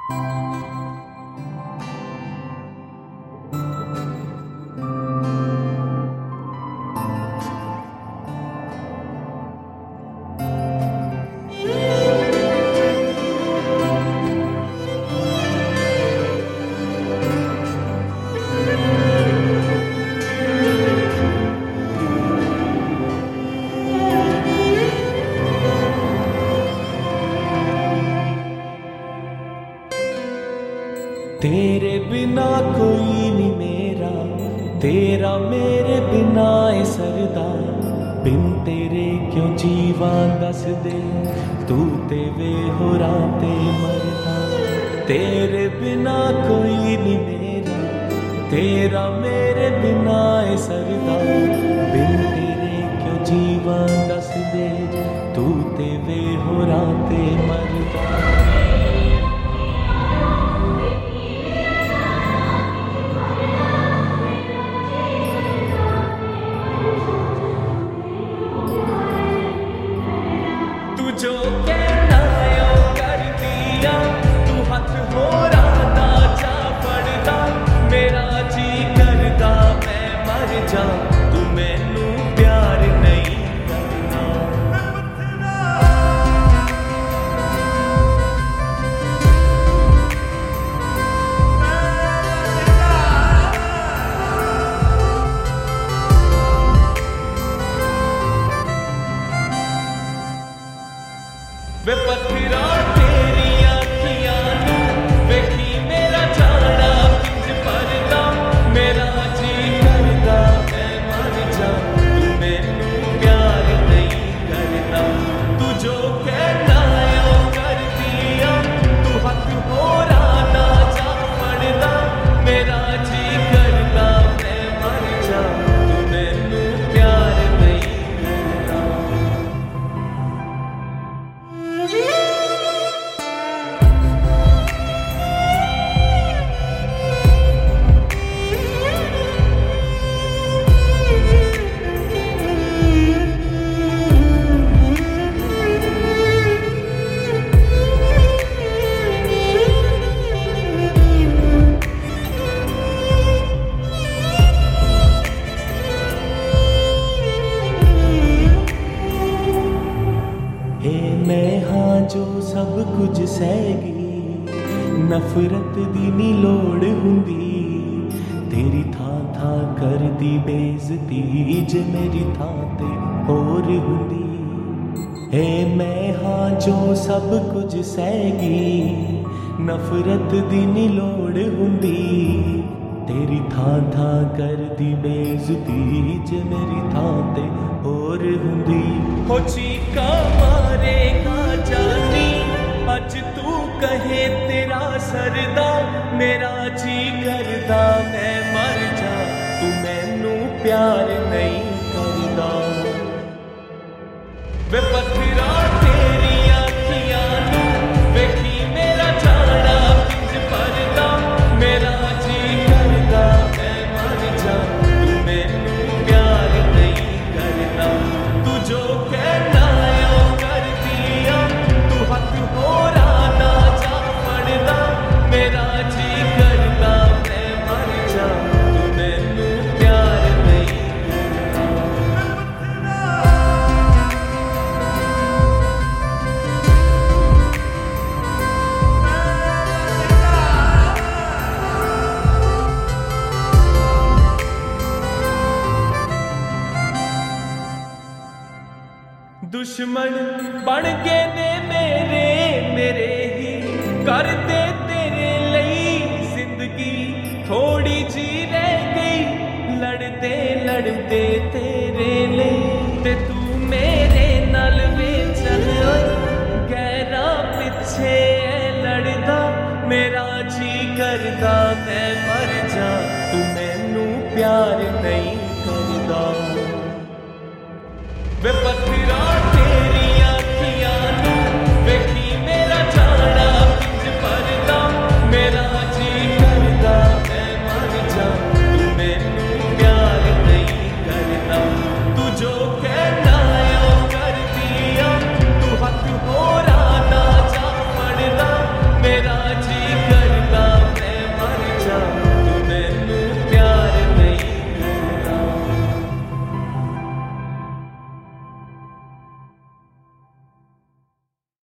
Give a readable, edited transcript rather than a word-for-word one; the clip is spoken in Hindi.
तेरे बिना कोई नहीं मेरा, तेरा मेरे बिना ए सरदा, बिन तेरे क्यों जीवा दस दे, तू ते वे हो राते मरदा। तेरे बिना कोई नहीं मेरा, तेरा मेरे बिना ए सरदा, बिन तेरे क्यों जीवा दस दे, तू ते वे हो राते मरदा। जो कहना यो कर दिया, तू हथ हो रहा जा पड़दा, मेरा जी करदा मैं मर जा, तू मैनू प्यार नहीं करना। वे पत्थरा तेरी अखियां नू वेखी मेरा जाना किंज परदा, मेरा जी करदा मैं मर जा, तू मैनू प्यार नहीं करदा। तू जो कहना यो कर दिया, तू हथ हो रहा जा पड़दा, मेरा जी करदा मैं मर जा, तू मैनू प्यार नहीं करदा। मैं हाँ जो सब कुछ सहगी, नफरत दी नी लोड़ हुंदी, तेरी थां थां कर दी बेइज्जती जे मेरी थां ते होर हुंदी। हे मैं हाँ जो सब कुछ सहगी, नफरत दी नी लोड़ हुंदी, तेरी थां थां कर दी बेइज्जती जे मेरी थां ते होर हुंदी। हो चीका मारेगा जानी अज तू कहे तेरा सरदा, मेरा जी करदा मैं मर जा, तू मैनू प्यार नहीं करदा। वे पत्थरा तेरी अखियां नू वेखी मेरा जाना किंज परदा, मेरा जी करदा मैं मर जा, तू मैनू प्यार नहीं करदा। तू जो कहना यो कर दिया, तू हथ हो रहा जा पड़दा, मेरा जी करदा मैं मर जा, तू मैनू प्यार नहीं करदा। दुश्मन बन गए ने मेरे, मेरे ही करते तेरे लई जिंदगी थोड़ी जी रह गई, लड़ते लड़ते तेरे लई। ते तू मेरे नाल वे चल गहरा पिछे लड़दा, मेरा जी करदा मैं मर जा, तू मैनू प्यार नहीं करदा। वे पत्थरा